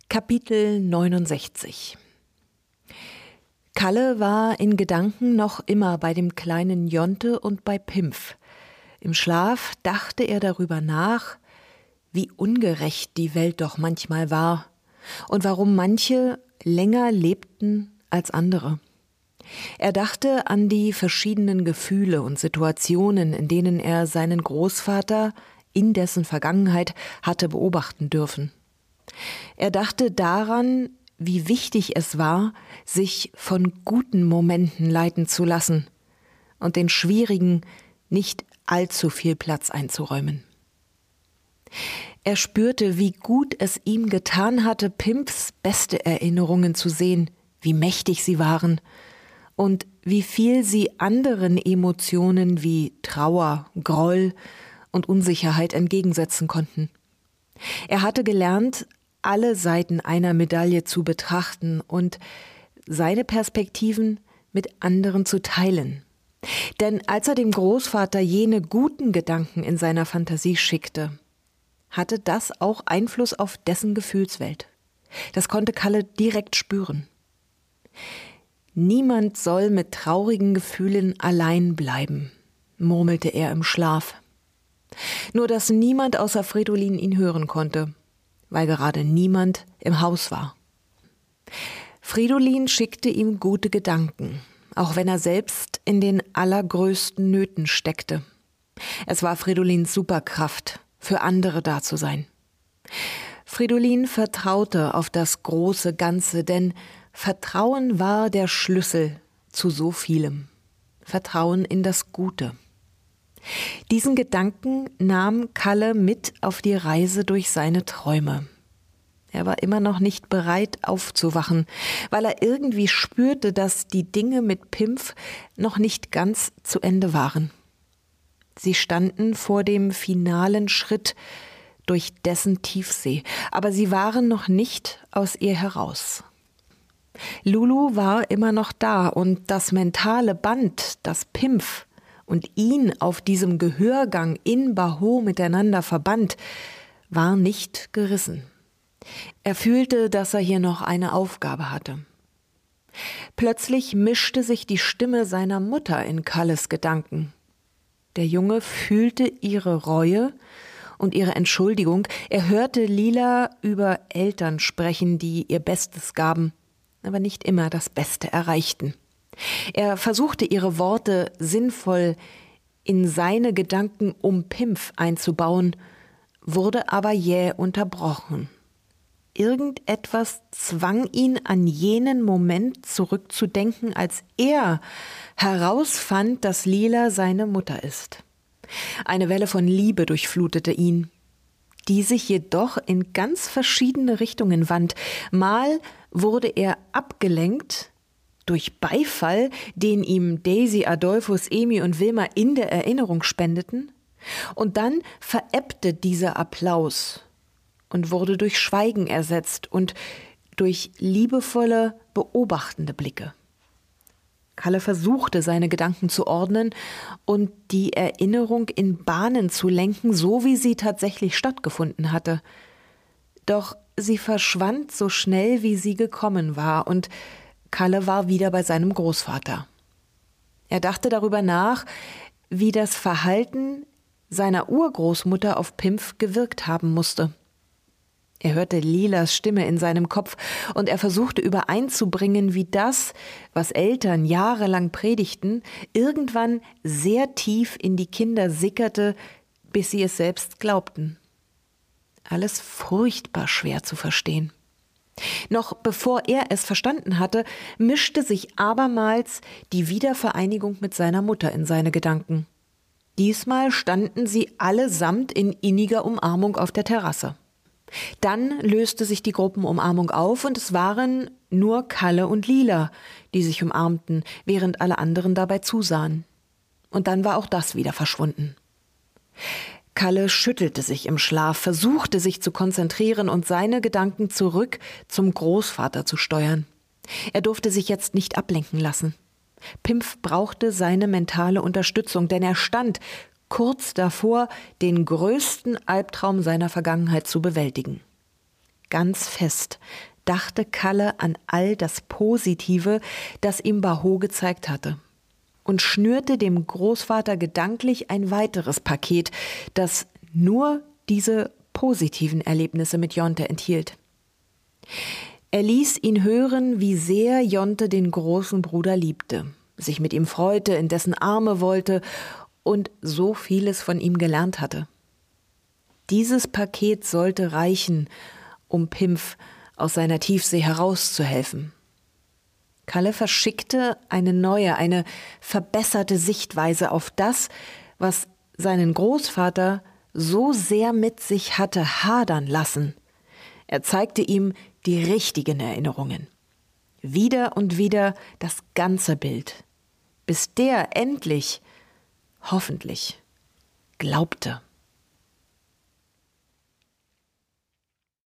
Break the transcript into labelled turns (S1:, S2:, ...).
S1: Kapitel 69. Kalle war in Gedanken noch immer bei dem kleinen Jonte und bei Pimpf. Im Schlaf dachte er darüber nach, wie ungerecht die Welt doch manchmal war und warum manche länger lebten als andere. Er dachte an die verschiedenen Gefühle und Situationen, in denen er seinen Großvater in dessen Vergangenheit hatte beobachten dürfen. Er dachte daran, wie wichtig es war, sich von guten Momenten leiten zu lassen und den schwierigen nicht allzu viel Platz einzuräumen. Er spürte, wie gut es ihm getan hatte, Pimpfs beste Erinnerungen zu sehen, wie mächtig sie waren und wie viel sie anderen Emotionen wie Trauer, Groll und Unsicherheit entgegensetzen konnten. Er hatte gelernt, alle Seiten einer Medaille zu betrachten und seine Perspektiven mit anderen zu teilen. Denn als er dem Großvater jene guten Gedanken in seiner Fantasie schickte, hatte das auch Einfluss auf dessen Gefühlswelt. Das konnte Kalle direkt spüren. Niemand soll mit traurigen Gefühlen allein bleiben, murmelte er im Schlaf. Nur dass niemand außer Fridolin ihn hören konnte, weil gerade niemand im Haus war. Fridolin schickte ihm gute Gedanken, auch wenn er selbst in den allergrößten Nöten steckte. Es war Fridolins Superkraft, für andere da zu sein. Fridolin vertraute auf das große Ganze, denn Vertrauen war der Schlüssel zu so vielem. Vertrauen in das Gute. Diesen Gedanken nahm Kalle mit auf die Reise durch seine Träume. Er war immer noch nicht bereit aufzuwachen, weil er irgendwie spürte, dass die Dinge mit Pimpf noch nicht ganz zu Ende waren. Sie standen vor dem finalen Schritt durch dessen Tiefsee, aber sie waren noch nicht aus ihr heraus. Lulu war immer noch da und das mentale Band, das Pimpf und ihn auf diesem Gehörgang in Baho miteinander verband, war nicht gerissen. Er fühlte, dass er hier noch eine Aufgabe hatte. Plötzlich mischte sich die Stimme seiner Mutter in Kalles Gedanken. Der Junge fühlte ihre Reue und ihre Entschuldigung. Er hörte Lila über Eltern sprechen, die ihr Bestes gaben, aber nicht immer das Beste erreichten. Er versuchte, ihre Worte sinnvoll in seine Gedanken um Pimpf einzubauen, wurde aber jäh unterbrochen. Irgendetwas zwang ihn an jenen Moment zurückzudenken, als er herausfand, dass Lila seine Mutter ist. Eine Welle von Liebe durchflutete ihn, die sich jedoch in ganz verschiedene Richtungen wand. Mal wurde er abgelenkt durch Beifall, den ihm Daisy, Adolphus, Emi und Wilma in der Erinnerung spendeten, und dann verebbte dieser Applaus und wurde durch Schweigen ersetzt und durch liebevolle, beobachtende Blicke. Kalle versuchte, seine Gedanken zu ordnen und die Erinnerung in Bahnen zu lenken, so wie sie tatsächlich stattgefunden hatte. Doch sie verschwand so schnell, wie sie gekommen war, und Kalle war wieder bei seinem Großvater. Er dachte darüber nach, wie das Verhalten seiner Urgroßmutter auf Pimpf gewirkt haben musste. Er hörte Lilas Stimme in seinem Kopf und er versuchte übereinzubringen, wie das, was Eltern jahrelang predigten, irgendwann sehr tief in die Kinder sickerte, bis sie es selbst glaubten. Alles furchtbar schwer zu verstehen. Noch bevor er es verstanden hatte, mischte sich abermals die Wiedervereinigung mit seiner Mutter in seine Gedanken. Diesmal standen sie allesamt in inniger Umarmung auf der Terrasse. Dann löste sich die Gruppenumarmung auf und es waren nur Kalle und Lila, die sich umarmten, während alle anderen dabei zusahen. Und dann war auch das wieder verschwunden. Kalle schüttelte sich im Schlaf, versuchte sich zu konzentrieren und seine Gedanken zurück zum Großvater zu steuern. Er durfte sich jetzt nicht ablenken lassen. Pimpf brauchte seine mentale Unterstützung, denn er stand kurz davor, den größten Albtraum seiner Vergangenheit zu bewältigen. Ganz fest dachte Kalle an all das Positive, das ihm Baho gezeigt hatte, und schnürte dem Großvater gedanklich ein weiteres Paket, das nur diese positiven Erlebnisse mit Jonte enthielt. Er ließ ihn hören, wie sehr Jonte den großen Bruder liebte, sich mit ihm freute, in dessen Arme wollte und so vieles von ihm gelernt hatte. Dieses Paket sollte reichen, um Pimpf aus seiner Tiefsee herauszuhelfen. Kalle verschickte eine neue, eine verbesserte Sichtweise auf das, was seinen Großvater so sehr mit sich hatte hadern lassen. Er zeigte ihm die richtigen Erinnerungen. Wieder und wieder das ganze Bild, bis der endlich, hoffentlich, glaubte.